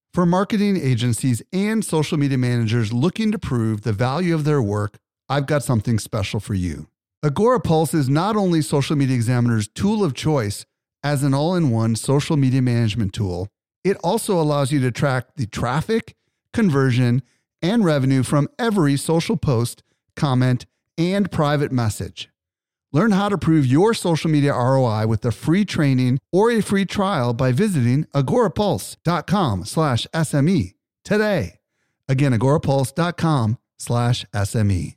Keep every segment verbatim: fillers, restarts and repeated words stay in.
For marketing agencies and social media managers looking to prove the value of their work, I've got something special for you. Agorapulse is not only Social Media Examiner's tool of choice as an all-in-one social media management tool, it also allows you to track the traffic, conversion, and revenue from every social post, comment, and private message. Learn how to prove your social media R O I with a free training or a free trial by visiting agorapulse.com slash SME today. Again, agorapulse.com slash SME.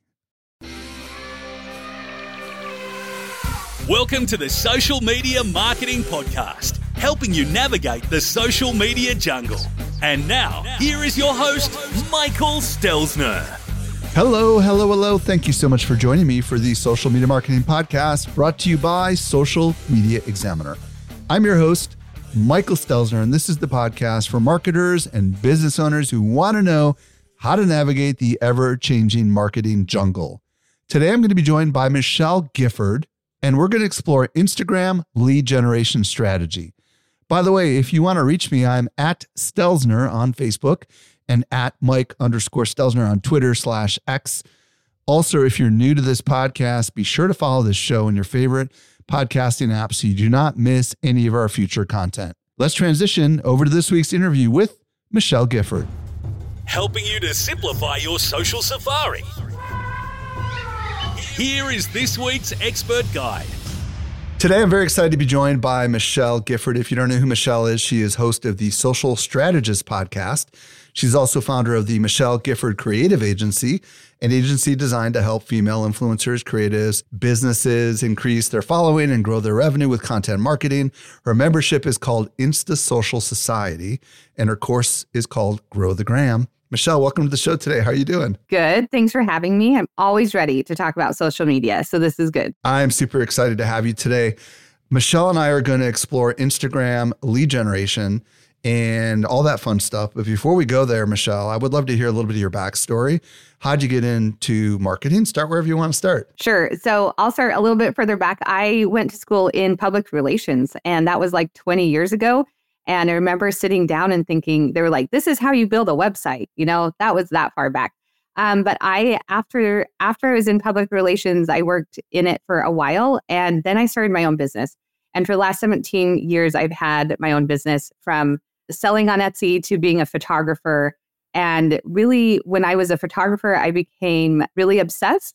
Welcome to the Social Media Marketing Podcast, helping you navigate the social media jungle. And now, here is your host, Michael Stelzner. Hello, hello, hello. Thank you so much for joining me for the Social Media Marketing Podcast brought to you by Social Media Examiner. I'm your host, Michael Stelzner, and this is the podcast for marketers and business owners who want to know how to navigate the ever-changing marketing jungle. Today, I'm going to be joined by Michelle Gifford, and we're going to explore Instagram lead generation strategy. By the way, if you want to reach me, I'm at Stelzner on Facebook and at Mike underscore Stelzner on Twitter slash X. Also, if you're new to this podcast, be sure to follow this show in your favorite podcasting app so you do not miss any of our future content. Let's transition over to this week's interview with Michelle Gifford. Helping you to simplify your social safari. Here is this week's expert guide. Today, I'm very excited to be joined by Michelle Gifford. If you don't know who Michelle is, she is host of the Social Strategist podcast. She's also founder of the Michelle Gifford Creative Agency, an agency designed to help female influencers, creatives, businesses increase their following and grow their revenue with content marketing. Her membership is called Insta Social Society, and her course is called Grow the Gram. Michelle, welcome to the show today. How are you doing? Good. Thanks for having me. I'm always ready to talk about social media, so this is good. I'm super excited to have you today. Michelle and I are going to explore Instagram lead generation and all that fun stuff. But before we go there, Michelle, I would love to hear a little bit of your backstory. How'd you get into marketing? Start wherever you want to start. Sure. So I'll start a little bit further back. I went to school in public relations, and that was like twenty years ago. And I remember sitting down and thinking, they were like, this is how you build a website. You know, that was that far back. Um, but I, after after I was in public relations, I worked in it for a while, and then I started my own business. And for the last seventeen years, I've had my own business, from selling on Etsy to being a photographer. And really, when I was a photographer, I became really obsessed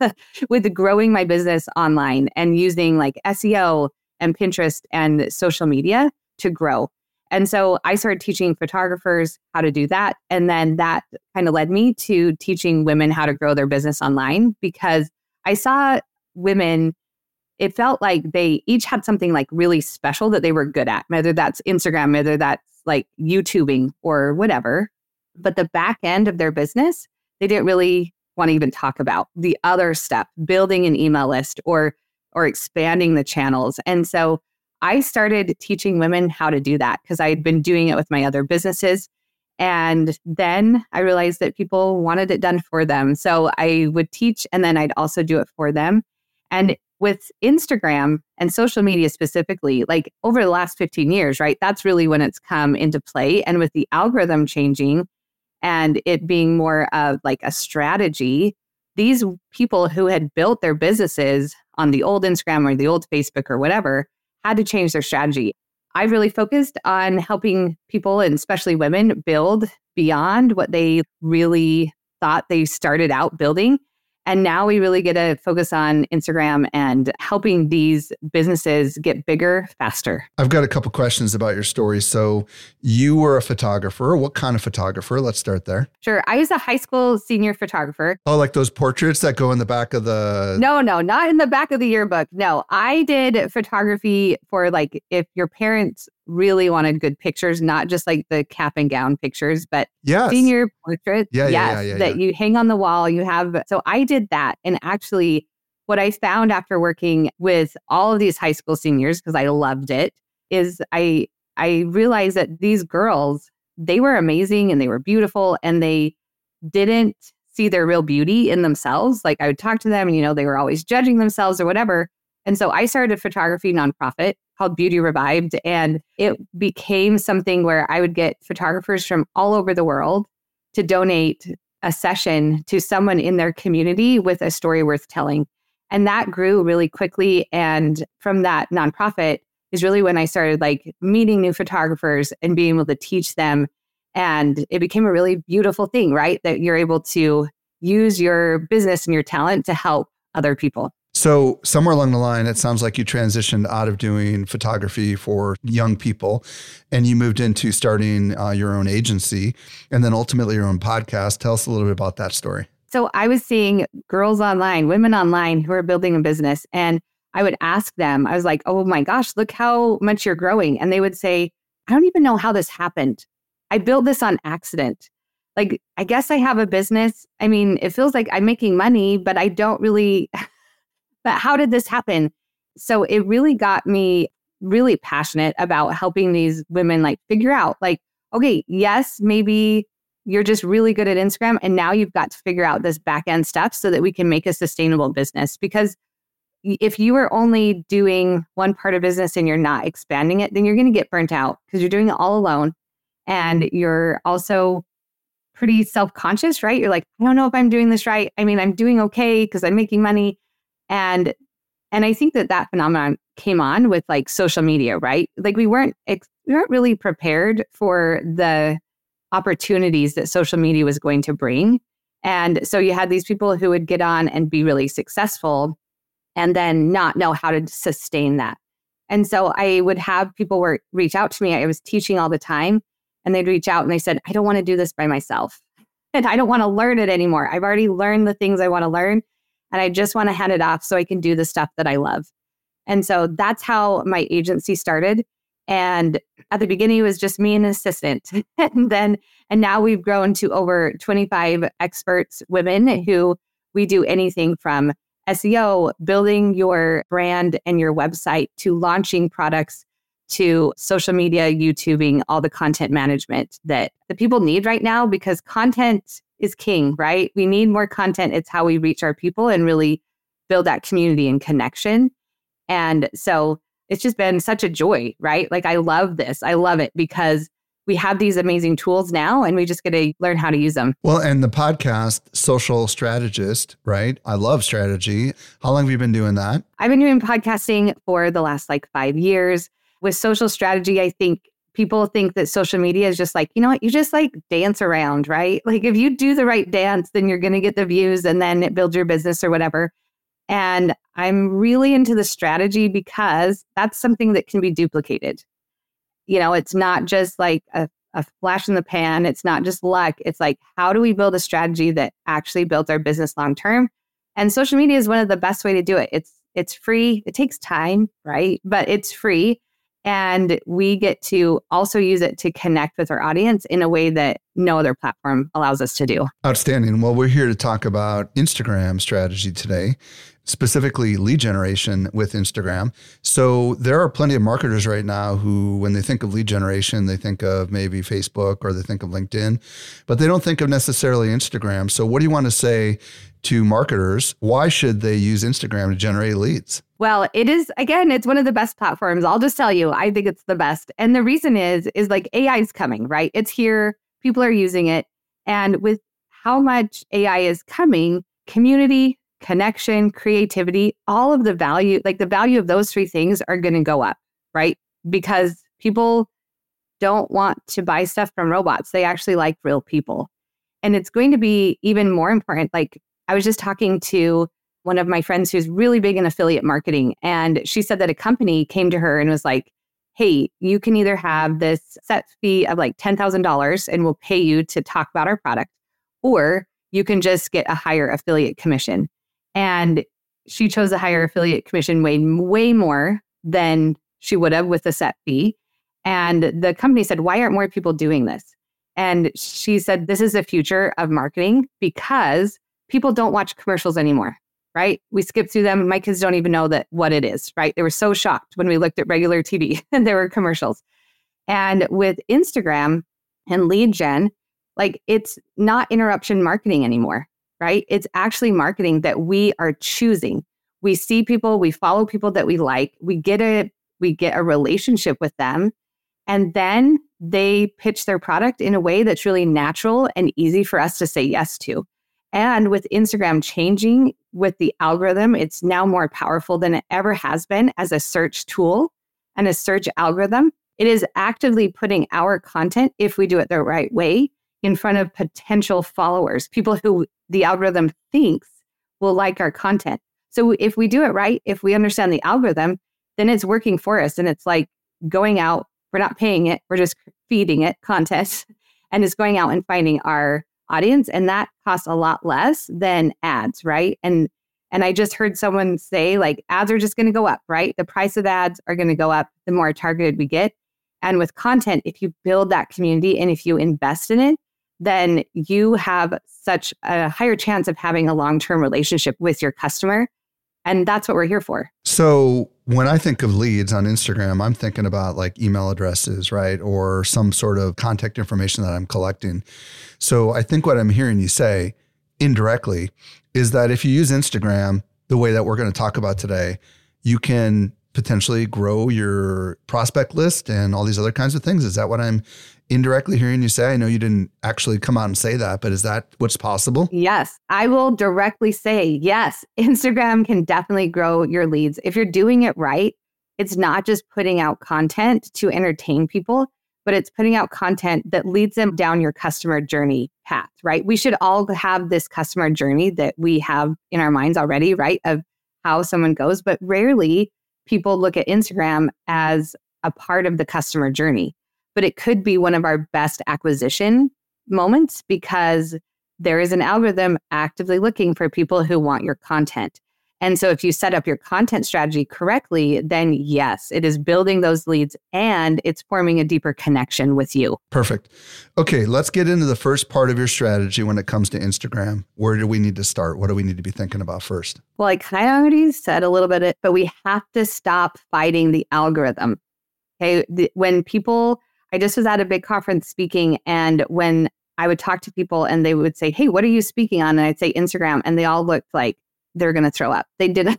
with growing my business online and using like S E O and Pinterest and social media to grow. And so I started teaching photographers how to do that. And then that kind of led me to teaching women how to grow their business online, because I saw women, it felt like they each had something like really special that they were good at, whether that's Instagram, whether that's like YouTubing or whatever. But the back end of their business, they didn't really want to even talk about the other stuff, building an email list or or expanding the channels. And so I started teaching women how to do that because I had been doing it with my other businesses. And then I realized that people wanted it done for them. So I would teach, and then I'd also do it for them. And with Instagram and social media specifically, like over the last fifteen years, right? That's really when it's come into play. And with the algorithm changing and it being more of like a strategy, these people who had built their businesses on the old Instagram or the old Facebook or whatever had to change their strategy. I really focused on helping people, and especially women, build beyond what they really thought they started out building. And now we really get to focus on Instagram and helping these businesses get bigger faster. I've got a couple questions about your story. So you were a photographer. What kind of photographer? Let's start there. Sure. I was a high school senior photographer. Oh, like those portraits that go in the back of the... No, no, not in the back of the yearbook. No, I did photography for like if your parents really wanted good pictures, not just like the cap and gown pictures, but yes. senior portraits. Yeah, yes, yeah, yeah, yeah, that yeah. you hang on the wall. You have. So I did that. And actually, what I found after working with all of these high school seniors, because I loved it, is I I realized that these girls, they were amazing and they were beautiful, and they didn't see their real beauty in themselves. Like I would talk to them and, you know, they were always judging themselves or whatever. And so I started a photography nonprofit called Beauty Revived. And it became something where I would get photographers from all over the world to donate a session to someone in their community with a story worth telling. And that grew really quickly. And from that nonprofit is really when I started like meeting new photographers and being able to teach them. And it became a really beautiful thing, right? That you're able to use your business and your talent to help other people. So somewhere along the line, it sounds like you transitioned out of doing photography for young people and you moved into starting uh, your own agency and then ultimately your own podcast. Tell us a little bit about that story. So I was seeing girls online, women online who are building a business. And I would ask them, I was like, oh my gosh, look how much you're growing. And they would say, I don't even know how this happened. I built this on accident. Like, I guess I have a business. I mean, it feels like I'm making money, but I don't really... But how did this happen? So it really got me really passionate about helping these women like figure out like, okay, yes, maybe you're just really good at Instagram. And now you've got to figure out this back end stuff so that we can make a sustainable business. Because if you are only doing one part of business and you're not expanding it, then you're going to get burnt out because you're doing it all alone. And you're also pretty self-conscious, right? You're like, I don't know if I'm doing this right. I mean, I'm doing okay because I'm making money. And and I think that that phenomenon came on with like social media, right? Like we weren't ex- we weren't really prepared for the opportunities that social media was going to bring. And so you had these people who would get on and be really successful and then not know how to sustain that. And so I would have people work, reach out to me. I was teaching all the time and they'd reach out and they said, I don't want to do this by myself. And I don't want to learn it anymore. I've already learned the things I want to learn. And I just want to hand it off so I can do the stuff that I love. And so that's how my agency started. And at the beginning, it was just me and an assistant. and then, and now we've grown to over twenty-five experts, women who we do anything from S E O, building your brand and your website, to launching products, to social media, YouTubing, all the content management that the people need right now, because content is king, right? We need more content. It's how we reach our people and really build that community and connection. And so it's just been such a joy, right? Like I love this. I love it because we have these amazing tools now and we just get to learn how to use them. Well, and the podcast, Social Strategist, right? I love strategy. How long have you been doing that? I've been doing podcasting for the last like five years. With Social Strategy, I think people think that social media is just like, you know what, you just like dance around, right? Like if you do the right dance, then you're going to get the views and then it builds your business or whatever. And I'm really into the strategy because that's something that can be duplicated. You know, it's not just like a, a flash in the pan. It's not just luck. It's like, how do we build a strategy that actually builds our business long term? And social media is one of the best way to do it. It's it's free. It takes time, right? But it's free. And we get to also use it to connect with our audience in a way that no other platform allows us to do. Outstanding. Well, we're here to talk about Instagram strategy today, specifically lead generation with Instagram. So there are plenty of marketers right now who, when they think of lead generation, they think of maybe Facebook or they think of LinkedIn, but they don't think of necessarily Instagram. So what do you want to say to marketers? Why should they use Instagram to generate leads? Well, it is, again, it's one of the best platforms. I'll just tell you, I think it's the best. And the reason is, is like A I is coming, right? It's here. People are using it. And with how much A I is coming, community, connection, creativity, all of the value, like the value of those three things are going to go up, right? Because people don't want to buy stuff from robots. They actually like real people. And it's going to be even more important. Like I was just talking to one of my friends who's really big in affiliate marketing. And she said that a company came to her and was like, hey, you can either have this set fee of like ten thousand dollars and we'll pay you to talk about our product, or you can just get a higher affiliate commission. And she chose a higher affiliate commission way, way more than she would have with the set fee. And the company said, why aren't more people doing this? And she said, this is the future of marketing because people don't watch commercials anymore, right? We skip through them. My kids don't even know that what it is, right? They were so shocked when we looked at regular T V and there were commercials. And with Instagram and lead gen, like it's not interruption marketing anymore, right? It's actually marketing that we are choosing. We see people, we follow people that we like. We get a we get a relationship with them, and then they pitch their product in a way that's really natural and easy for us to say yes to. And with Instagram changing with the algorithm, it's now more powerful than it ever has been as a search tool and a search algorithm. It is actively putting our content, if we do it the right way, in front of potential followers, people who the algorithm thinks will like our content. So if we do it right, if we understand the algorithm, then it's working for us. And it's like going out, we're not paying it, we're just feeding it content, and it's going out and finding our audience. And that costs a lot less than ads, right? And and I just heard someone say, like, ads are just going to go up, right? The price of ads are going to go up the more targeted we get. And with content, if you build that community and if you invest in it, then you have such a higher chance of having a long-term relationship with your customer. And that's what we're here for. So when I think of leads on Instagram, I'm thinking about like email addresses, right? Or some sort of contact information that I'm collecting. So I think what I'm hearing you say indirectly is that if you use Instagram the way that we're going to talk about today, you can potentially grow your prospect list and all these other kinds of things. Is that what I'm indirectly hearing you say? I know you didn't actually come out and say that, but is that what's possible? Yes, I will directly say yes. Instagram can definitely grow your leads. If you're doing it right, it's not just putting out content to entertain people, but it's putting out content that leads them down your customer journey path, right? We should all have this customer journey that we have in our minds already, right? Of how someone goes, but rarely people look at Instagram as a part of the customer journey. But it could be one of our best acquisition moments because there is an algorithm actively looking for people who want your content. And so if you set up your content strategy correctly, then yes, it is building those leads and it's forming a deeper connection with you. Perfect. Okay, let's get into the first part of your strategy when it comes to Instagram. Where do we need to start? What do we need to be thinking about first? Well, I kind of already said a little bit, of it, but we have to stop fighting the algorithm. Okay, the, when people... I just was at a big conference speaking, and when I would talk to people and they would say, hey, what are you speaking on? And I'd say Instagram, and they all looked like they're going to throw up. They didn't,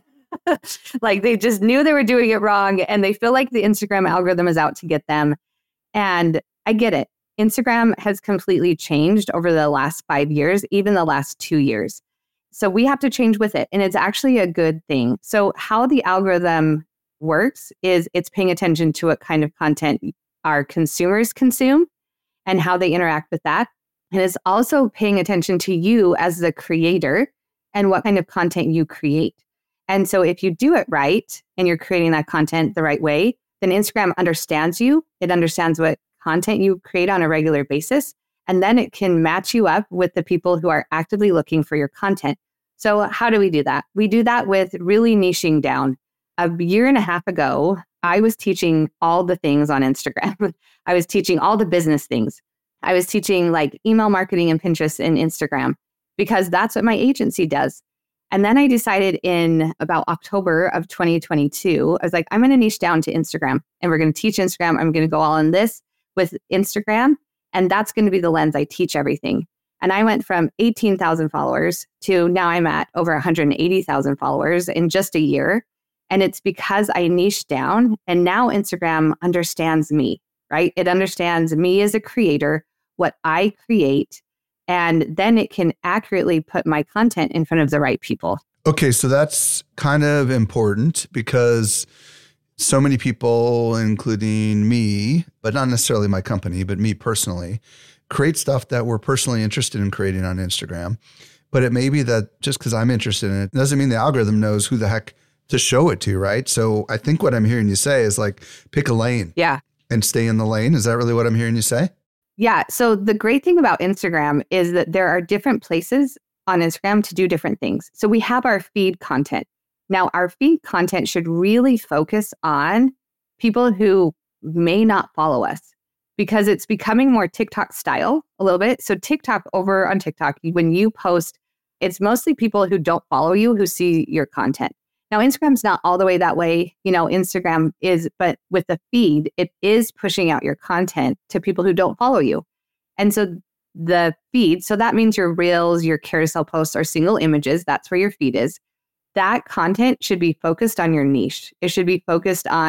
like they just knew they were doing it wrong, and they feel like the Instagram algorithm is out to get them. And I get it. Instagram has completely changed over the last five years, even the last two years. So we have to change with it, and it's actually a good thing. So how the algorithm works is it's paying attention to what kind of content our consumers consume and how they interact with that. And it's also paying attention to you as the creator and what kind of content you create. And so if you do it right and you're creating that content the right way, then Instagram understands you. It understands what content you create on a regular basis. And then it can match you up with the people who are actively looking for your content. So how do we do that? We do that with really niching down. A year and a half ago, I was teaching all the things on Instagram. I was teaching all the business things. I was teaching like email marketing and Pinterest and Instagram because that's what my agency does. And then I decided in about October of twenty twenty-two, I was like, I'm going to niche down to Instagram and we're going to teach Instagram. I'm going to go all in this with Instagram. And that's going to be the lens I teach everything. And I went from eighteen thousand followers to now I'm at over one hundred eighty thousand followers in just a year. And it's because I niched down and now Instagram understands me, right? It understands me as a creator, what I create, and then it can accurately put my content in front of the right people. Okay, so that's kind of important because so many people, including me, but not necessarily my company, but me personally, create stuff that we're personally interested in creating on Instagram. But it may be that just because I'm interested in it doesn't mean the algorithm knows who the heck to show it to, right? So I think what I'm hearing you say is like, pick a lane. Yeah. And stay in the lane. Is that really what I'm hearing you say? Yeah. So the great thing about Instagram is that there are different places on Instagram to do different things. So we have our feed content. Now, our feed content should really focus on people who may not follow us because it's becoming more TikTok style a little bit. So TikTok, over on TikTok, when you post, it's mostly people who don't follow you who see your content. Now, Instagram's not all the way that way. You know, Instagram is, but with the feed, it is pushing out your content to people who don't follow you. And so the feed, so that means your reels, your carousel posts are single images. That's where your feed is. That content should be focused on your niche. It should be focused on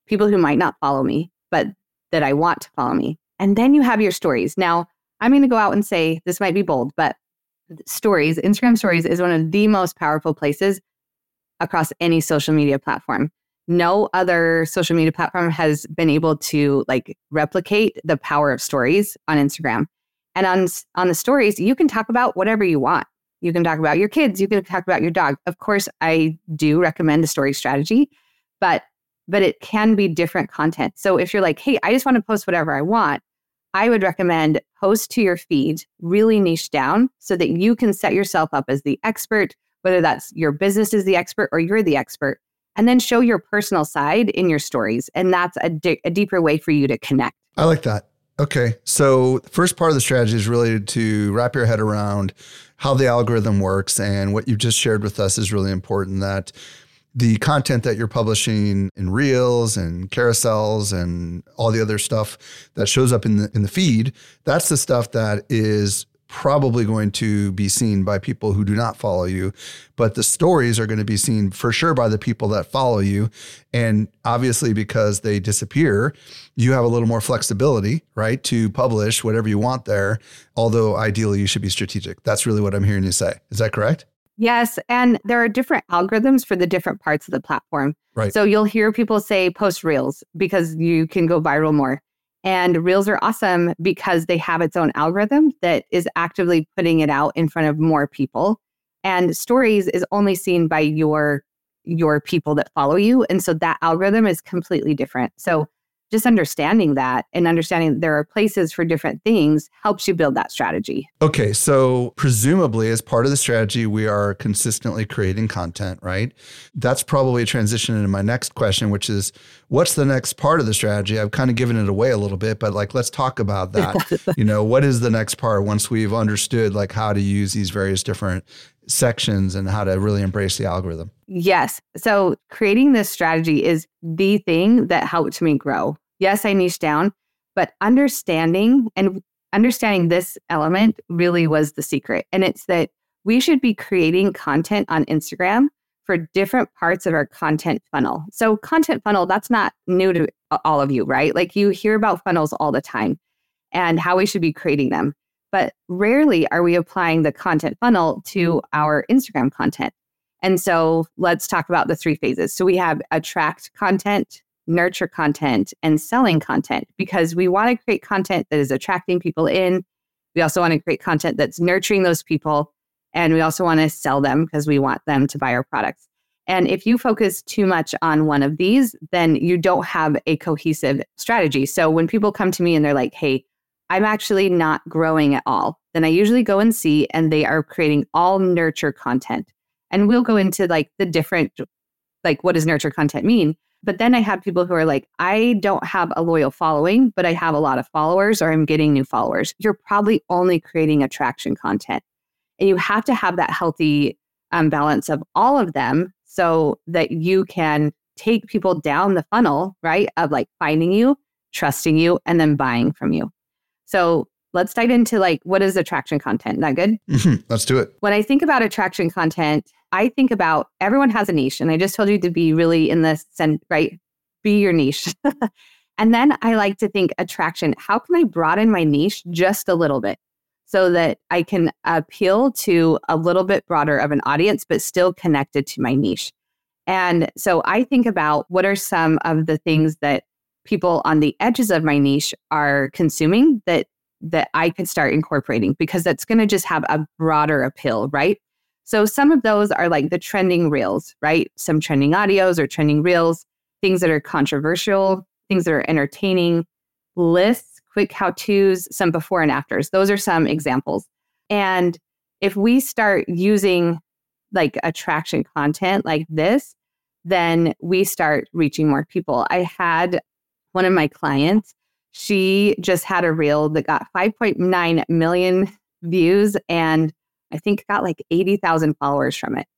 people who might not follow me, but that I want to follow me. And then you have your stories. Now, I'm going to go out and say, this might be bold, but stories, Instagram stories is one of the most powerful places across any social media platform. No other social media platform has been able to like replicate the power of stories on Instagram. And on, on the stories, you can talk about whatever you want. You can talk about your kids. You can talk about your dog. Of course, I do recommend the story strategy, but but it can be different content. So if you're like, hey, I just want to post whatever I want, I would recommend post to your feed, really niche down so that you can set yourself up as the expert, whether that's your business is the expert or you're the expert, and then show your personal side in your stories. And that's a, di- a deeper way for you to connect. I like that. Okay. So the first part of the strategy is really to wrap your head around how the algorithm works. And what you just shared with us is really important, that the content that you're publishing in Reels and carousels and all the other stuff that shows up in the in the feed, that's the stuff that is probably going to be seen by people who do not follow you. But the stories are going to be seen for sure by the people that follow you. And obviously, because they disappear, you have a little more flexibility, right, to publish whatever you want there. Although ideally, you should be strategic. That's really what I'm hearing you say. Is that correct? Yes. And there are different algorithms for the different parts of the platform. Right. So you'll hear people say post Reels because you can go viral more. And Reels are awesome because they have its own algorithm that is actively putting it out in front of more people. And Stories is only seen by your, your people that follow you. And so that algorithm is completely different. So just understanding that and understanding that there are places for different things helps you build that strategy. Okay. So presumably as part of the strategy, we are consistently creating content, right? That's probably a transition into my next question, which is what's the next part of the strategy? I've kind of given it away a little bit, but like, let's talk about that. You know, what is the next part once we've understood like how to use these various different sections and how to really embrace the algorithm? Yes. So creating this strategy is the thing that helped me grow. Yes, I niched down, but understanding and understanding this element really was the secret. And it's that we should be creating content on Instagram for different parts of our content funnel. So content funnel, that's not new to all of you, right? Like you hear about funnels all the time and how we should be creating them. But rarely are we applying the content funnel to our Instagram content. And so let's talk about the three phases. So we have attract content, nurture content, and selling content, because we want to create content that is attracting people in. We also want to create content that's nurturing those people. And we also want to sell them because we want them to buy our products. And if you focus too much on one of these, then you don't have a cohesive strategy. So when people come to me and they're like, hey, I'm actually not growing at all, then I usually go and see, and they are creating all nurture content. And we'll go into like the different, like what does nurture content mean? But then I have people who are like, I don't have a loyal following, but I have a lot of followers, or I'm getting new followers. You're probably only creating attraction content. And you have to have that healthy um, balance of all of them so that you can take people down the funnel, right? Of like finding you, trusting you, and then buying from you. So let's dive into like, what is attraction content? Is that good? Mm-hmm. Let's do it. When I think about attraction content, I think about everyone has a niche. And I just told you to be really in the sense, right? Be your niche. And then I like to think attraction. How can I broaden my niche just a little bit so that I can appeal to a little bit broader of an audience, but still connected to my niche? And so I think about what are some of the things that people on the edges of my niche are consuming that that I could start incorporating, because that's going to just have a broader appeal, right? So some of those are like the trending reels, right? Some trending audios or trending reels, things that are controversial, things that are entertaining, lists, quick how-tos, some before and afters. Those are some examples. And if we start using like attraction content like this, then we start reaching more people. I had one of my clients, she just had a reel that got five point nine million views and I think got like eighty thousand followers from it.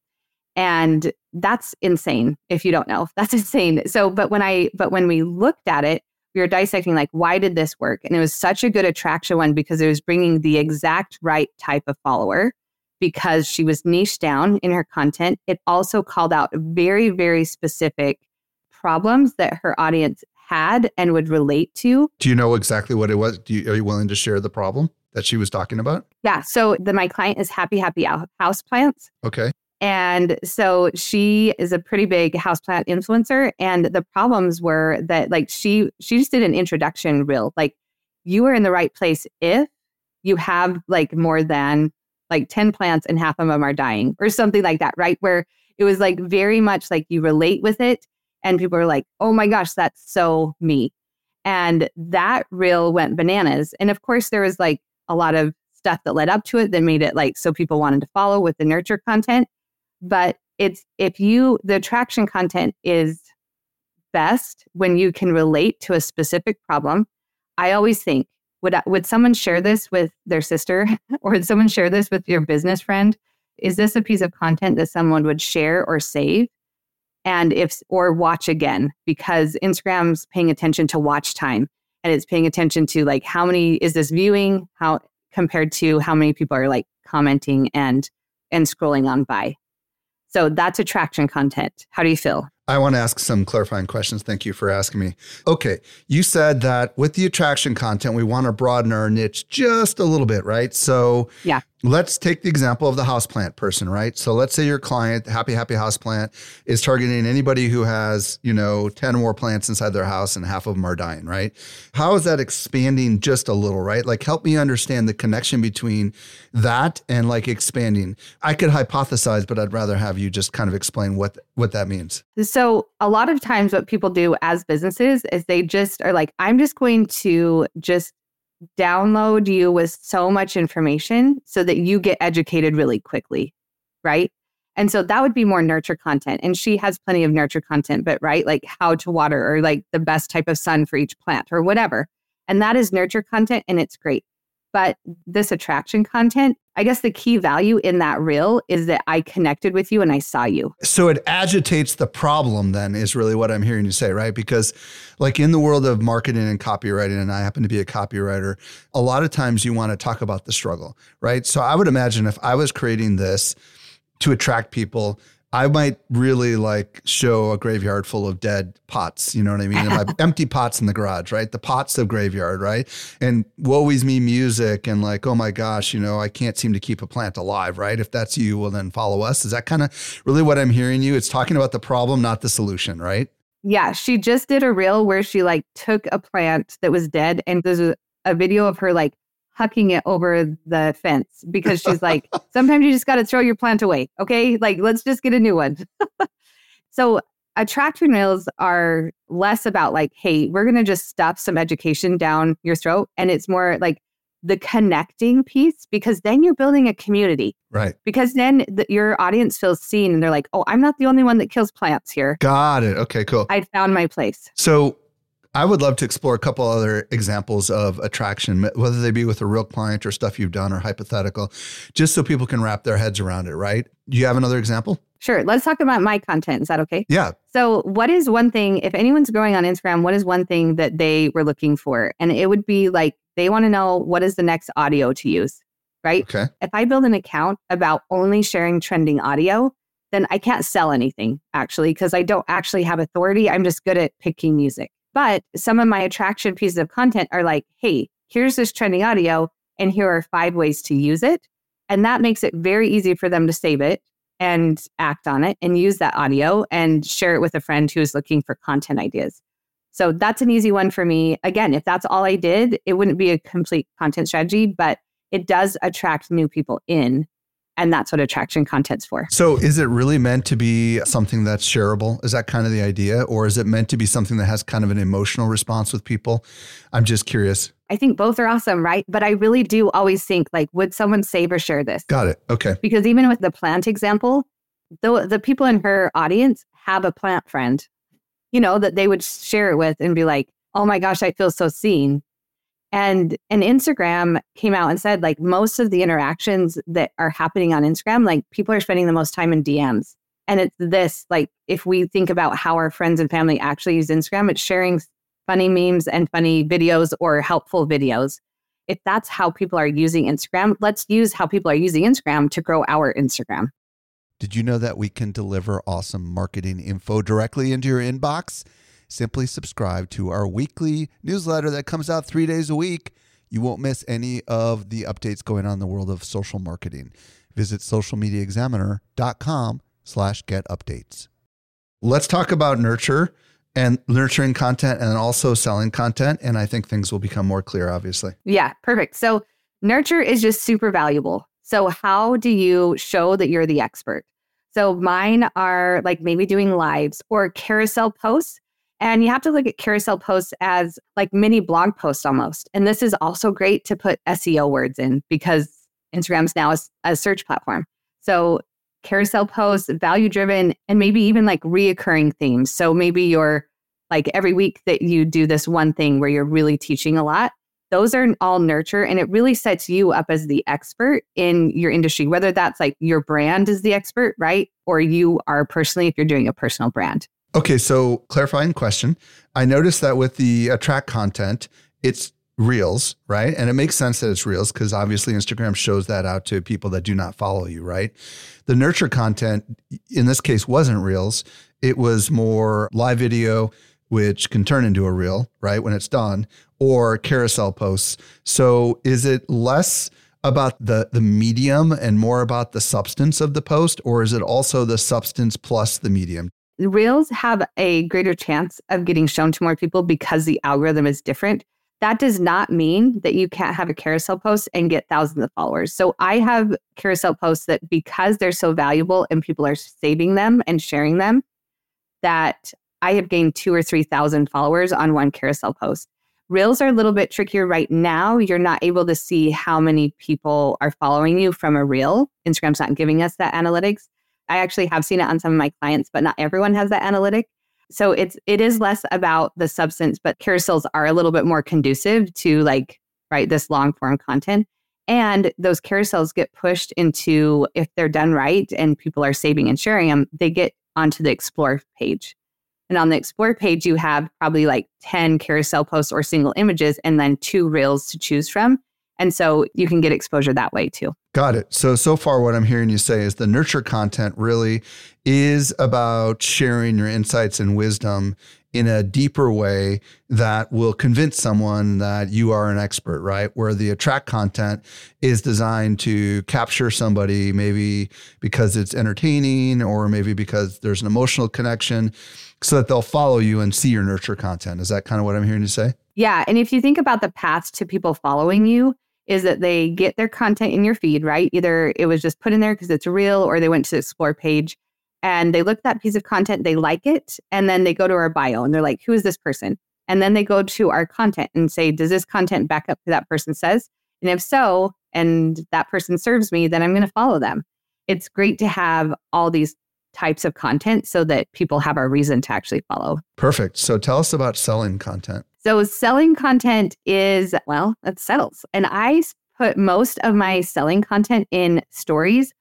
And that's insane. If you don't know, that's insane. So, but when I, but when we looked at it, we were dissecting like, why did this work? And it was such a good attraction one because it was bringing the exact right type of follower, because she was niched down in her content. It also called out very, very specific problems that her audience had and would relate to. Do you know exactly what it was? Do you, are you willing to share the problem that she was talking about? Yeah. So the, my client is Happy Happy Houseplants. Okay. And so she is a pretty big houseplant influencer. And the problems were that like she she just did an introduction reel. Like you are in the right place if you have like more than like ten plants and half of them are dying or something like that, right? Where it was like very much like you relate with it. And people are like, oh my gosh, that's so me. And that reel went bananas. And of course, there was like a lot of stuff that led up to it that made it like so people wanted to follow with the nurture content. But it's if you, the attraction content is best when you can relate to a specific problem. I always think, would, would someone share this with their sister or would someone share this with your business friend? Is this a piece of content that someone would share or save? And if, or watch again, because Instagram's paying attention to watch time and it's paying attention to like, how many is this viewing? How compared to how many people are like commenting and, and scrolling on by. So that's attraction content. How do you feel? I want to ask some clarifying questions. Thank you for asking me. Okay. You said that with the attraction content, we want to broaden our niche just a little bit, right? So yeah. Let's take the example of the houseplant person, right? So let's say your client, Happy Happy Houseplant, is targeting anybody who has, you know, ten or more plants inside their house and half of them are dying, right? How is that expanding just a little, right? Like help me understand the connection between that and like expanding. I could hypothesize, but I'd rather have you just kind of explain what, what that means. So a lot of times what people do as businesses is they just are like, I'm just going to just download you with so much information so that you get educated really quickly, right? And so that would be more nurture content. And she has plenty of nurture content, but right, like how to water or like the best type of sun for each plant or whatever. And that is nurture content and it's great. But this attraction content, I guess the key value in that reel is that I connected with you and I saw you. So it agitates the problem then is really what I'm hearing you say, right? Because like in the world of marketing and copywriting, and I happen to be a copywriter, a lot of times you want to talk about the struggle, right? So I would imagine if I was creating this to attract people, I might really like show a graveyard full of dead pots, you know what I mean? And my empty pots in the garage, right? The pots of graveyard, right? And woe is me music and like, oh my gosh, you know, I can't seem to keep a plant alive, right? If that's you, well then follow us. Is that kind of really what I'm hearing you? It's talking about the problem, not the solution, right? Yeah, she just did a reel where she like took a plant that was dead and there's a, a video of her like hucking it over the fence because she's like, sometimes you just got to throw your plant away. Okay. Like, let's just get a new one. So attraction reels are less about like, hey, we're going to just stuff some education down your throat. And it's more like the connecting piece, because then you're building a community. Right. Because then the, your audience feels seen and they're like, oh, I'm not the only one that kills plants here. Got it. Okay, cool. I found my place. So I would love to explore a couple other examples of attraction, whether they be with a real client or stuff you've done or hypothetical, just so people can wrap their heads around it, right? Do you have another example? Sure. Let's talk about my content. Is that okay? Yeah. So what is one thing, if anyone's growing on Instagram, what is one thing that they were looking for? And it would be like, they want to know what is the next audio to use, right? Okay. If I build an account about only sharing trending audio, then I can't sell anything actually, because I don't actually have authority. I'm just good at picking music. But some of my attraction pieces of content are like, hey, here's this trending audio, and here are five ways to use it. And that makes it very easy for them to save it and act on it and use that audio and share it with a friend who's looking for content ideas. So that's an easy one for me. Again, if that's all I did, it wouldn't be a complete content strategy, but it does attract new people in. And that's what attraction content's for. So is it really meant to be something that's shareable? Is that kind of the idea? Or is it meant to be something that has kind of an emotional response with people? I'm just curious. I think both are awesome, right? But I really do always think like, would someone save or share this? Got it. Okay. Because even with the plant example, the, the people in her audience have a plant friend, you know, that they would share it with and be like, oh my gosh, I feel so seen. And and Instagram came out and said, like, most of the interactions that are happening on Instagram, like, people are spending the most time in D Ms. And it's this, like, if we think about how our friends and family actually use Instagram, it's sharing funny memes and funny videos or helpful videos. If that's how people are using Instagram, let's use how people are using Instagram to grow our Instagram. Did you know that we can deliver awesome marketing info directly into your inbox? Simply subscribe to our weekly newsletter that comes out three days a week. You won't miss any of the updates going on in the world of social marketing. Visit socialmediaexaminer.com slash get updates. Let's talk about nurture and nurturing content and also selling content. And I think things will become more clear, obviously. Yeah, perfect. So nurture is just super valuable. So how do you show that you're the expert? So mine are like maybe doing lives or carousel posts. And you have to look at carousel posts as like mini blog posts almost. And this is also great to put S E O words in because Instagram's now is a search platform. So carousel posts, value driven, and maybe even like reoccurring themes. So maybe you're like every week that you do this one thing where you're really teaching a lot. Those are all nurture, and it really sets you up as the expert in your industry, whether that's like your brand is the expert, right? Or you are personally, if you're doing a personal brand. Okay, so clarifying question. I noticed that with the attract content, it's Reels, right? And it makes sense that it's Reels because obviously Instagram shows that out to people that do not follow you, right? The nurture content, in this case, wasn't Reels. It was more live video, which can turn into a reel, right, when it's done, or carousel posts. So is it less about the, the medium and more about the substance of the post, or is it also the substance plus the medium? Reels have a greater chance of getting shown to more people because the algorithm is different. That does not mean that you can't have a carousel post and get thousands of followers. So I have carousel posts that because they're so valuable and people are saving them and sharing them, that I have gained two or three thousand followers on one carousel post. Reels are a little bit trickier right now. You're not able to see how many people are following you from a reel. Instagram's not giving us that analytics. I actually have seen it on some of my clients, but not everyone has that analytic. So it's it is less about the substance, but carousels are a little bit more conducive to like, right, this long form content. And those carousels get pushed into, if they're done right and people are saving and sharing them, they get onto the explore page. And on the explore page, you have probably like ten carousel posts or single images and then two reels to choose from. And so you can get exposure that way too. Got it. So, so far what I'm hearing you say is the nurture content really is about sharing your insights and wisdom in a deeper way that will convince someone that you are an expert, right? Where the attract content is designed to capture somebody, maybe because it's entertaining or maybe because there's an emotional connection so that they'll follow you and see your nurture content. Is that kind of what I'm hearing you say? Yeah. And if you think about the path to people following you, is that they get their content in your feed, right? Either it was just put in there because it's real or they went to the explore page and they look at that piece of content, they like it, and then they go to our bio and they're like, who is this person? And then they go to our content and say, does this content back up to that person says? And if so, and that person serves me, then I'm going to follow them. It's great to have all these types of content so that people have a reason to actually follow. Perfect. So tell us about selling content. So selling content is, well, it settles. And I put most of my selling content in stories,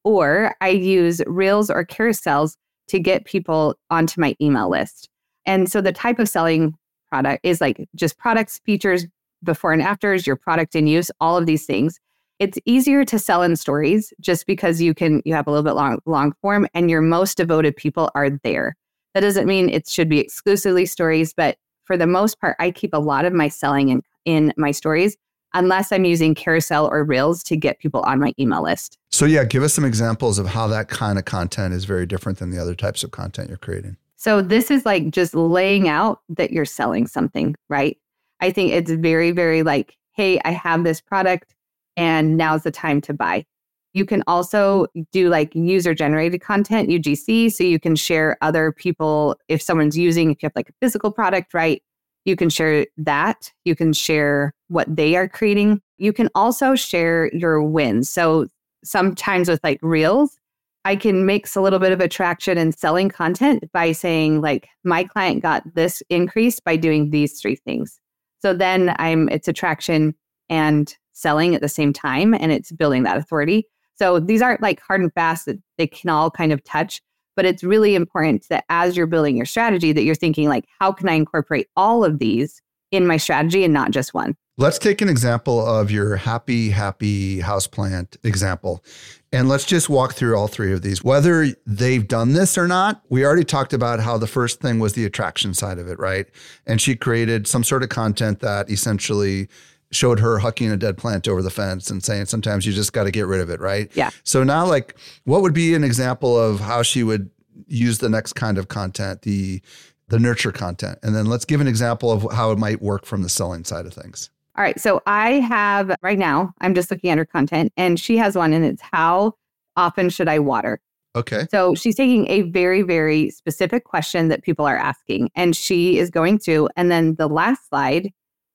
or I use reels or carousels to get people onto my email list. And so the type of selling product is like just products, features, before and afters, your product in use, all of these things. It's easier to sell in stories just because you can, you have a little bit long, long form and your most devoted people are there. That doesn't mean it should be exclusively stories, but for the most part, I keep a lot of my selling in, in my stories, unless I'm using carousel or reels to get people on my email list. So yeah, give us some examples of how that kind of content is very different than the other types of content you're creating. So this is like just laying out that you're selling something, right? I think it's very, very like, hey, I have this product and now's the time to buy. You can also do like user-generated content, U G C, so you can share other people. If someone's using, if you have like a physical product, right, you can share that. You can share what they are creating. You can also share your wins. So sometimes with like Reels, I can mix a little bit of attraction and selling content by saying like, my client got this increase by doing these three things. So then I'm it's attraction and selling at the same time, and it's building that authority. So these aren't like hard and fast that they can all kind of touch, but it's really important that as you're building your strategy that you're thinking like, how can I incorporate all of these in my strategy and not just one? Let's take an example of your happy, happy houseplant example. And let's just walk through all three of these. Whether they've done this or not, we already talked about how the first thing was the attraction side of it, right? And she created some sort of content that essentially showed her hucking a dead plant over the fence and saying, sometimes you just got to get rid of it, right? Yeah. So now, like, what would be an example of how she would use the next kind of content, the the nurture content? And then let's give an example of how it might work from the selling side of things. All right. So I have right now, I'm just looking at her content and she has one and it's how often should I water? Okay. So she's taking a very, very specific question that people are asking and she is going through. And then the last slide,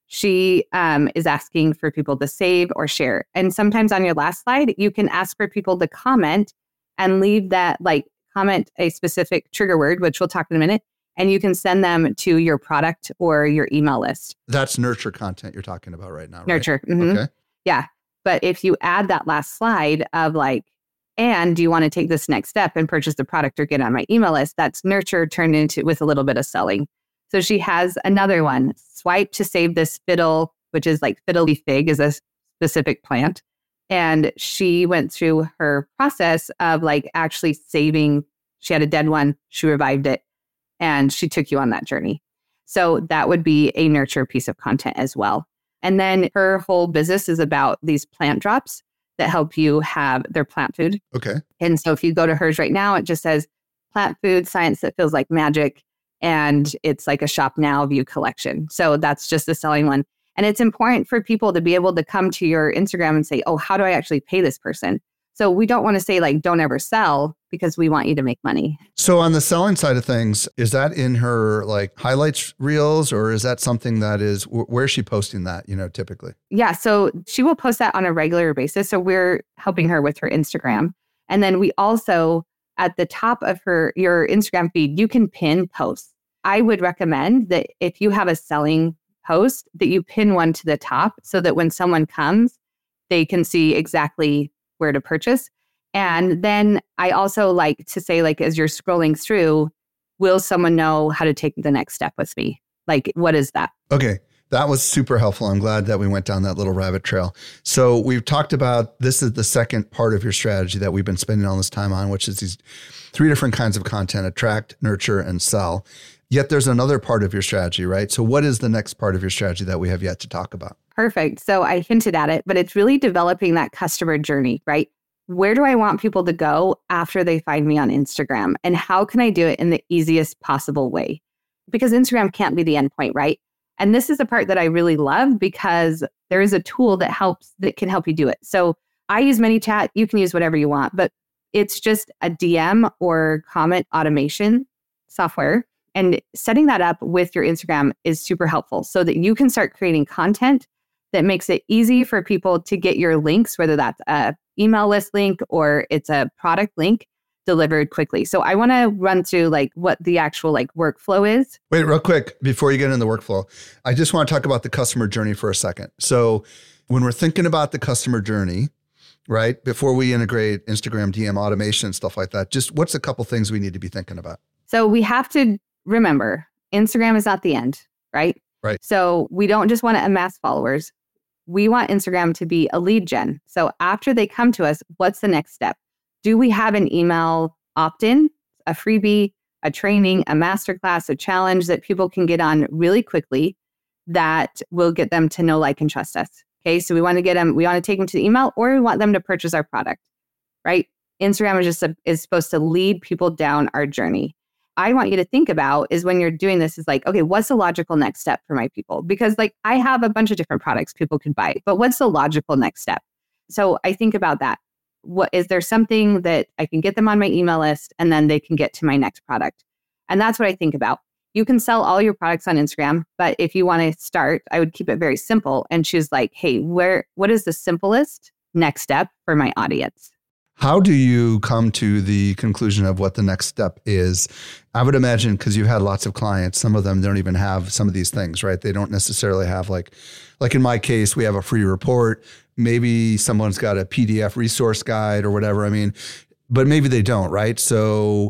she um, is asking for people to save or share. And sometimes on your last slide, you can ask for people to comment and leave that, like comment a specific trigger word, which we'll talk in a minute. And you can send them to your product or your email list. That's nurture content you're talking about right now, right? Nurture. Mm-hmm. Okay. Yeah. But if you add that last slide of like, and do you want to take this next step and purchase the product or get on my email list? That's nurture turned into with a little bit of selling. So she has another one, swipe to save this fiddle, which is like fiddle leaf fig is a specific plant. And she went through her process of like actually saving. She had a dead one. She revived it. And she took you on that journey. So that would be a nurture piece of content as well. And then her whole business is about these plant drops that help you have their plant food. Okay. And so if you go to hers right now, it just says plant food, science that feels like magic. And it's like a shop now view collection. So that's just the selling one. And it's important for people to be able to come to your Instagram and say, oh, how do I actually pay this person? So we don't want to say like, don't ever sell because we want you to make money. So on the selling side of things, is that in her like highlights reels or is that something that is, where is she posting that, you know, typically? Yeah. So she will post that on a regular basis. So we're helping her with her Instagram. And then we also, at the top of her, your Instagram feed, you can pin posts. I would recommend that if you have a selling post that you pin one to the top so that when someone comes, they can see exactly where to purchase. And then I also like to say, like, as you're scrolling through, will someone know how to take the next step with me? Like, what is that? Okay. That was super helpful. I'm glad that we went down that little rabbit trail. So we've talked about, this is the second part of your strategy that we've been spending all this time on, which is these three different kinds of content: attract, nurture, and sell. Yet there's another part of your strategy, right? So what is the next part of your strategy that we have yet to talk about? Perfect. So I hinted at it, but it's really developing that customer journey, right? Where do I want people to go after they find me on Instagram? And how can I do it in the easiest possible way? Because Instagram can't be the endpoint, right? And this is the part that I really love because there is a tool that helps, that can help you do it. So I use ManyChat. You can use whatever you want, but it's just a D M or comment automation software. And setting that up with your Instagram is super helpful so that you can start creating content that makes it easy for people to get your links, whether that's a email list link or it's a product link, delivered quickly. So I want to run through like what the actual like workflow is. Wait, real quick, before you get into the workflow, I just want to talk about the customer journey for a second. So when we're thinking about the customer journey, right, before we integrate Instagram D M automation and stuff like that, just what's a couple things we need to be thinking about? So we have to remember, Instagram is not the end, right? Right. So we don't just want to amass followers. We want Instagram to be a lead gen. So after they come to us, what's the next step? Do we have an email opt-in, a freebie, a training, a masterclass, a challenge that people can get on really quickly that will get them to know, like, and trust us? Okay, so we want to get them, we want to take them to the email, or we want them to purchase our product, right? Instagram is just a, is supposed to lead people down our journey. I want you to think about is when you're doing this is like, okay, what's the logical next step for my people? Because like I have a bunch of different products people could buy, but what's the logical next step? So I think about that. What is there something that I can get them on my email list and then they can get to my next product? And that's what I think about. You can sell all your products on Instagram, but if you want to start, I would keep it very simple and choose like, hey, where what is the simplest next step for my audience? How do you come to the conclusion of what the next step is? I would imagine, because you've had lots of clients, some of them don't even have some of these things, right? They don't necessarily have like, like in my case, we have a free report. Maybe someone's got a P D F resource guide or whatever. I mean, but maybe they don't, right? So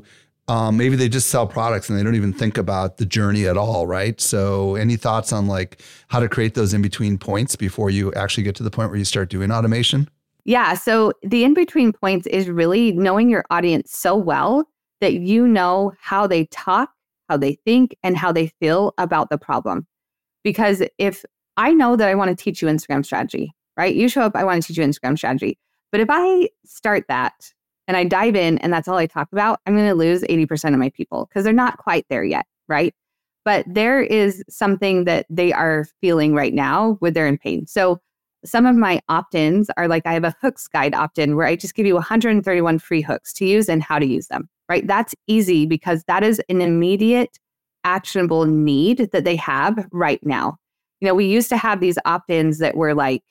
Um, maybe they just sell products and they don't even think about the journey at all, right? So any thoughts on like how to create those in-between points before you actually get to the point where you start doing automation? Yeah. So the in-between points is really knowing your audience so well that you know how they talk, how they think, and how they feel about the problem. Because if I know that I want to teach you Instagram strategy, right? You show up, I want to teach you Instagram strategy. But if I start that and I dive in and that's all I talk about, I'm going to lose eighty percent of my people because they're not quite there yet, right? But there is something that they are feeling right now where they're in pain. So some of my opt-ins are like, I have a hooks guide opt-in where I just give you one hundred thirty-one free hooks to use and how to use them, right? That's easy because that is an immediate actionable need that they have right now. You know, we used to have these opt-ins that were like,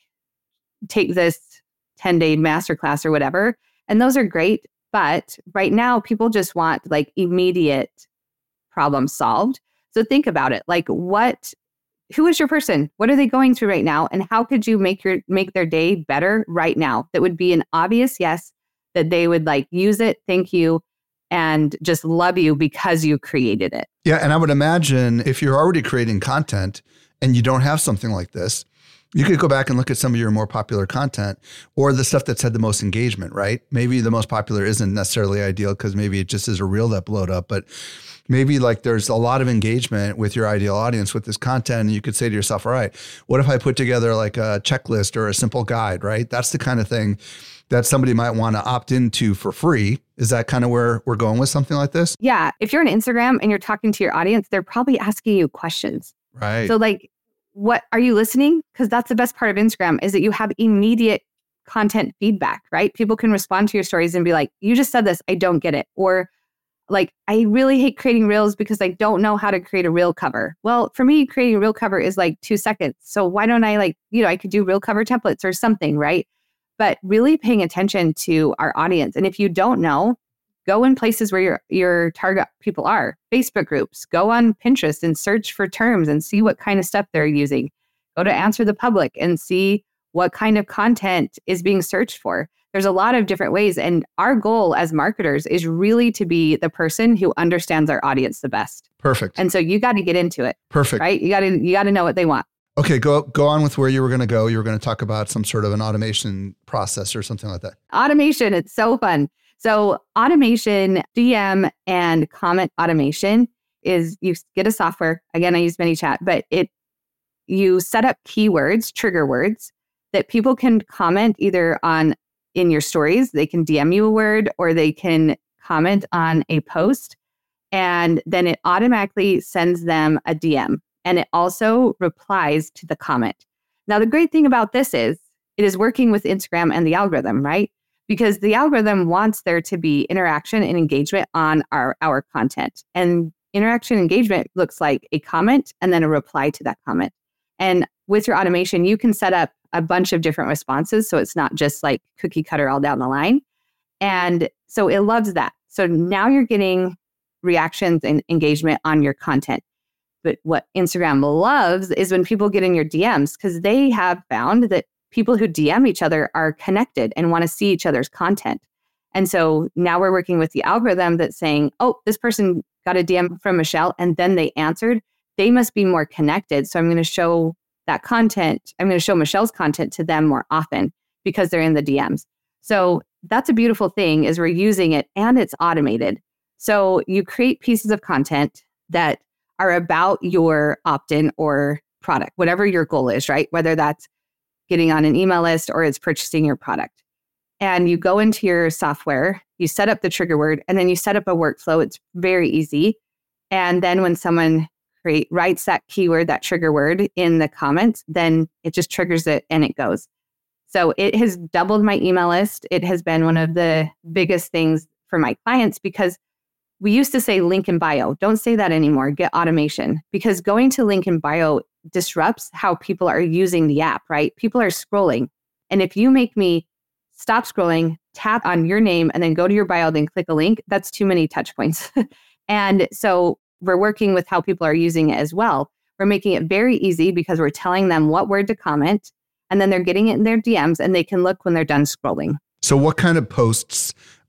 take this ten-day masterclass or whatever. And those are great. But right now, people just want like immediate problem solved. So think about it. Like what, who is your person? What are they going through right now? And how could you make your make their day better right now? That would be an obvious yes, that they would like use it, thank you, and just love you because you created it. Yeah. And I would imagine if you're already creating content and you don't have something like this, you could go back and look at some of your more popular content or the stuff that's had the most engagement, right? Maybe the most popular isn't necessarily ideal because maybe it just is a reel that blowed up, but maybe like there's a lot of engagement with your ideal audience with this content. And you could say to yourself, all right, what if I put together like a checklist or a simple guide, right? That's the kind of thing that somebody might want to opt into for free. Is that kind of where we're going with something like this? Yeah. If you're on Instagram and you're talking to your audience, they're probably asking you questions. Right. So like, what are you listening? Because that's the best part of Instagram is that you have immediate content feedback, right? People can respond to your stories and be like, you just said this, I don't get it. Or like, I really hate creating reels because I don't know how to create a reel cover. Well, for me, creating a reel cover is like two seconds. So why don't I like, you know, I could do reel cover templates or something, right? But really paying attention to our audience. And if you don't know, go in places where your your target people are. Facebook groups, go on Pinterest and search for terms and see what kind of stuff they're using. Go to Answer the Public and see what kind of content is being searched for. There's a lot of different ways. And our goal as marketers is really to be the person who understands our audience the best. Perfect. And so you got to get into it. Perfect. Right? You got to you got to know what they want. Okay, go go on with where you were going to go. You were going to talk about some sort of an automation process or something like that. Automation, it's so fun. So automation, D M and comment automation is you get a software. Again, I use ManyChat, but it you set up keywords, trigger words that people can comment either on in your stories. They can D M you a word or they can comment on a post. And then it automatically sends them a D M. And it also replies to the comment. Now, the great thing about this is it is working with Instagram and the algorithm, right? Because the algorithm wants there to be interaction and engagement on our, our content. And interaction and engagement looks like a comment and then a reply to that comment. And with your automation, you can set up a bunch of different responses. So it's not just like cookie cutter all down the line. And so it loves that. So now you're getting reactions and engagement on your content. But what Instagram loves is when people get in your D Ms because they have found that people who D M each other are connected and want to see each other's content. And so now we're working with the algorithm that's saying, oh, this person got a D M from Michelle and then they answered. They must be more connected. So I'm going to show that content. I'm going to show Michelle's content to them more often because they're in the D Ms. So that's a beautiful thing is we're using it and it's automated. So you create pieces of content that are about your opt-in or product, whatever your goal is, right? Whether that's getting on an email list or it's purchasing your product. And you go into your software, you set up the trigger word, and then you set up a workflow. It's very easy. And then when someone create, writes that keyword, that trigger word in the comments, then it just triggers it and it goes. So it has doubled my email list. It has been one of the biggest things for my clients because we used to say link in bio. Don't say that anymore. Get automation. Because going to link in bio disrupts how people are using the app, right? People are scrolling. And if you make me stop scrolling, tap on your name, and then go to your bio, then click a link, that's too many touch points. And so we're working with how people are using it as well. We're making it very easy because we're telling them what word to comment, and then they're getting it in their D Ms, and they can look when they're done scrolling. So what kind of posts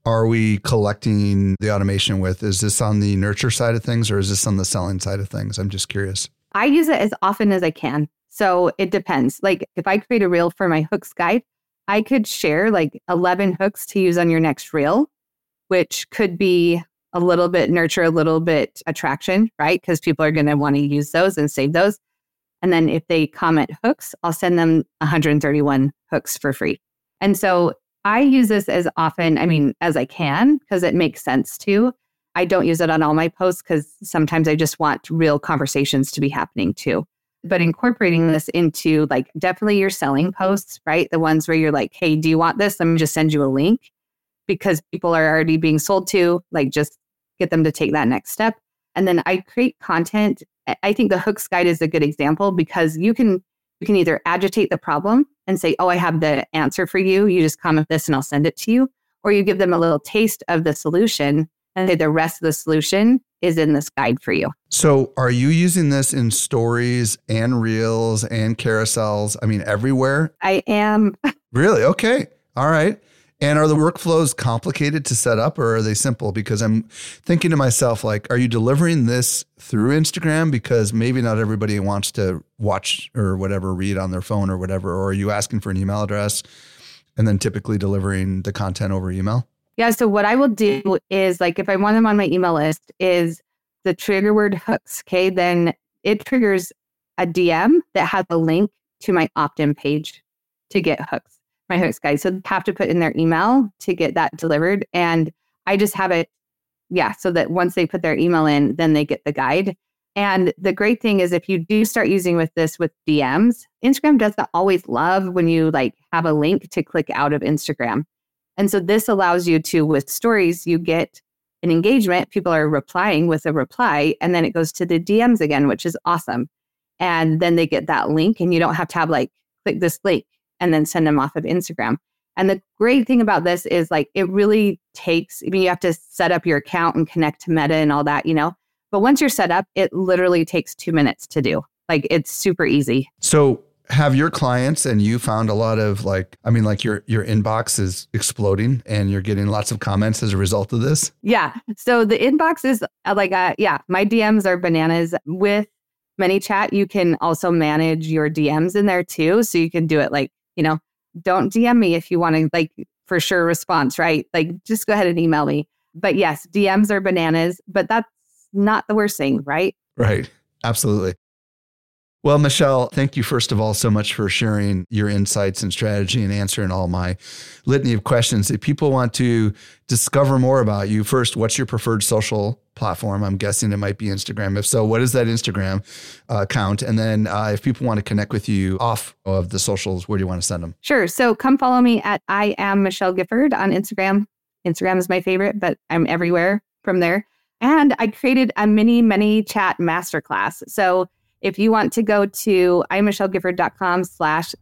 are we collecting the automation with? Is this on the nurture side of things or is this on the selling side of things? I'm just curious. I use it as often as I can. So it depends. Like if I create a reel for my hooks guide, I could share like eleven hooks to use on your next reel, which could be a little bit nurture, a little bit attraction, right? Because people are going to want to use those and save those. And then if they comment hooks, I'll send them one hundred thirty-one hooks for free. And so I use this as often, I mean, as I can, because it makes sense to. I don't use it on all my posts because sometimes I just want real conversations to be happening too. But incorporating this into like definitely your selling posts, right? The ones where you're like, hey, do you want this? Let me just send you a link because people are already being sold to, like just get them to take that next step. And then I create content. I think the hooks guide is a good example because you can you can either agitate the problem and say, oh, I have the answer for you. You just comment this and I'll send it to you. Or you give them a little taste of the solution and say the rest of the solution is in this guide for you. So are you using this in stories and reels and carousels? I mean, everywhere? I am. Really? Okay. All right. And are the workflows complicated to set up or are they simple? Because I'm thinking to myself, like, are you delivering this through Instagram? Because maybe not everybody wants to watch or whatever, read on their phone or whatever. Or are you asking for an email address and then typically delivering the content over email? Yeah. So what I will do is like, if I want them on my email list is the trigger word hooks. Okay. Then it triggers a D M that has a link to my opt-in page to get hooks. My hooks guide. So they have to put in their email to get that delivered. And I just have it, yeah, so that once they put their email in, then they get the guide. And the great thing is if you do start using with this with D Ms, Instagram doesn't always love when you like have a link to click out of Instagram. And so this allows you to, with stories, you get an engagement. People are replying with a reply, and then it goes to the D Ms again, which is awesome. And then they get that link and you don't have to have like, click this link and then send them off of Instagram. And the great thing about this is like, it really takes, I mean, you have to set up your account and connect to Meta and all that, you know, but once you're set up, it literally takes two minutes to do. Like it's super easy. So have your clients and you found a lot of like, I mean, like your, your inbox is exploding and you're getting lots of comments as a result of this? Yeah. So the inbox is like, uh, yeah, my D Ms are bananas. With ManyChat, you can also manage your D Ms in there too. So you can do it like, you know, don't D M me if you want to like for sure response, right? Like just go ahead and email me. But yes, D Ms are bananas, but that's not the worst thing, right? Right. Absolutely. Well, Michelle, thank you first of all so much for sharing your insights and strategy and answering all my litany of questions. If people want to discover more about you, first, what's your preferred social platform? I'm guessing it might be Instagram. If so, what is that Instagram uh, account? And then uh, if people want to connect with you off of the socials, where do you want to send them? Sure. So come follow me at I am Michelle Gifford on Instagram. Instagram is my favorite, but I'm everywhere from there. And I created a mini ManyChat masterclass. So if you want to go to imichellegifford.com slash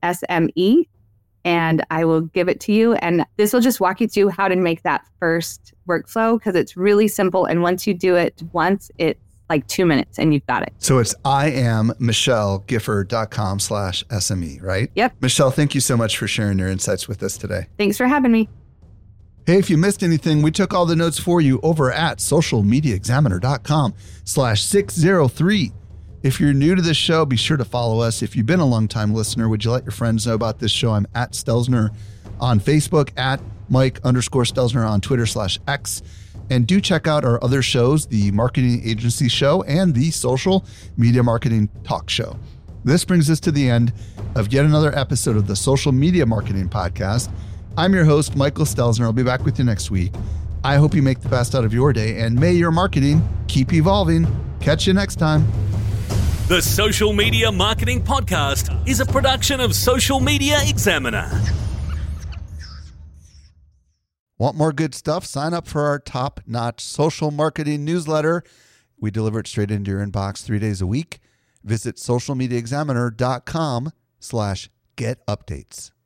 SME, and I will give it to you. And this will just walk you through how to make that first workflow because it's really simple. And once you do it once, it's like two minutes and you've got it. So it's imichellegifford.com slash SME, right? Yep. Michelle, thank you so much for sharing your insights with us today. Thanks for having me. Hey, if you missed anything, we took all the notes for you over at socialmediaexaminer.com slash 603. If you're new to this show, be sure to follow us. If you've been a longtime listener, would you let your friends know about this show? I'm at Stelzner on Facebook, at Mike underscore Stelzner on Twitter slash X. And do check out our other shows, the Marketing Agency Show and the Social Media Marketing Talk Show. This brings us to the end of yet another episode of the Social Media Marketing Podcast. I'm your host, Michael Stelzner. I'll be back with you next week. I hope you make the best out of your day and may your marketing keep evolving. Catch you next time. The Social Media Marketing Podcast is a production of Social Media Examiner. Want more good stuff? Sign up for our top-notch social marketing newsletter. We deliver it straight into your inbox three days a week. Visit socialmediaexaminer.com slash get updates.